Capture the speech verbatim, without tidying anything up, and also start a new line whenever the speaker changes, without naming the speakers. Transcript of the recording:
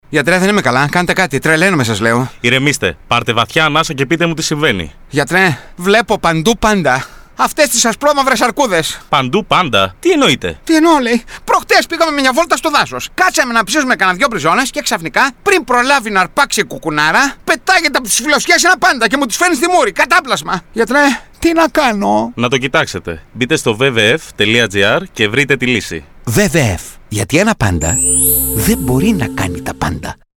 Γιατρέ, δεν είμαι καλά. Κάντε κάτι. Τρελαίνομαι, σας λέω.
Ηρεμήστε. Πάρτε βαθιά ανάσα και πείτε μου τι συμβαίνει.
Γιατρέ, βλέπω παντού πάντα αυτές τις ασπρόμαυρες αρκούδες.
Παντού πάντα. Τι εννοείτε?
Τι εννοώ, λέει. Προχτές πήγαμε μια βόλτα στο δάσος. Κάτσαμε να ψήσουμε κανένα δυο μπριζόνες και ξαφνικά, πριν προλάβει να αρπάξει η κουκουνάρα, πετάγεται από τις φιλοσιές ένα πάντα και μου τις φέρνει στη μούρη. Κατάπλασμα. Γιατρέ, τι να κάνω?
Να το κοιτάξετε. Μπείτε στο βι βι εφ τελεία τζι άρ και βρείτε τη λύση.
βι βι εφ. Γιατί ένα πάντα δεν μπορεί να κάνει τα πάντα.